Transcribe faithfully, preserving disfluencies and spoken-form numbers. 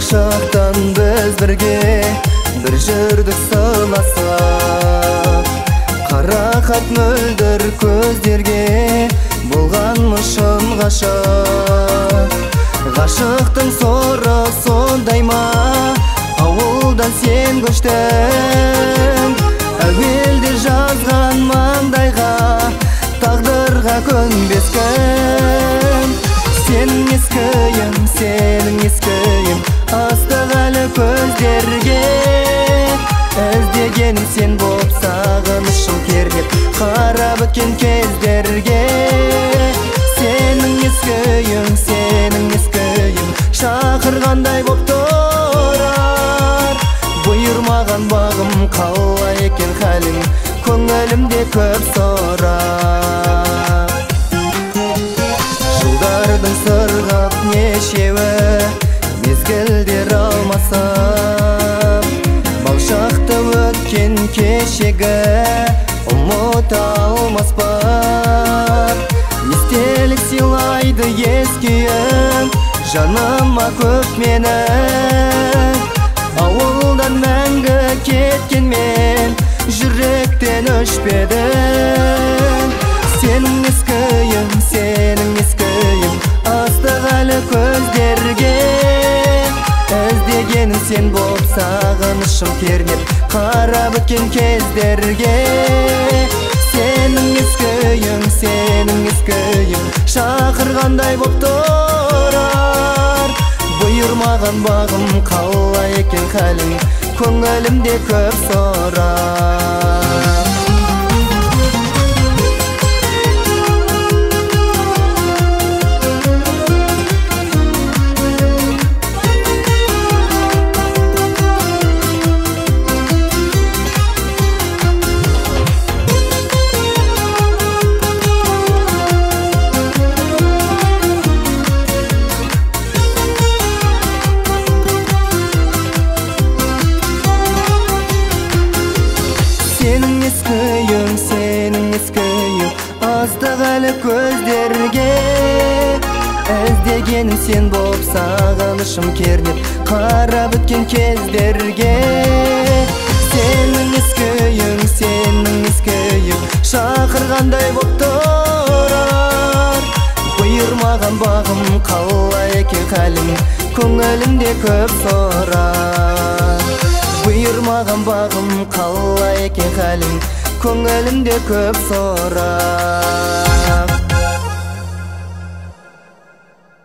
шақтан біз бірге бір жүрдік сыйласып, қарақат мөлдір көздерге болған мұшын ғашық. Ғашықтың соры сондай ма, ауылдан сен көштің, әуелде жазған маңдайға тағдырға көнбес кім. Сенің ескіім, сенің ескіім астық әлі көздерге, іздегенім сен боп сағынышым кернеп қарап өткен кездерге. Сенің ескіім, сенің ескіім шақырғандай боп тұрар, бұйырмаған бағым қалай екен хәлің, көңілімде көп сұрар. Жылдардың сырғап нешеуі мезгілдер алмасам, балшақты өткен кешегі ұмыта алмас бар. Естелік сыйлайды ескиім, жаныма көп менің, ауылдан мәңгі кеткен мен жүректен өшпедім. Сенің ескіім, сенің ескіім астық әлі көздерге, іздегенім сен боп сағынышым кернеп қарап өткен кездерге. Сенің ескіім, сенің ескіім шақырғандай боп тұрар, бұйырмаған бағым қалай екен хәлің, көңілімде көп сұрар. Сенің ескіім, сенің ескіім астық әлі көздерге, іздегенім сен боп сағынышым кернеп қарап өткен кездерге. Сенің ескіім, сенің ескіім шақырғандай боп тұрар, бұйырмаған бағым қалай екен хәлің, көңілімде көп сұрар. Бұйырмаған бағым қалай екен хәлің, көңілімде көп сұрар.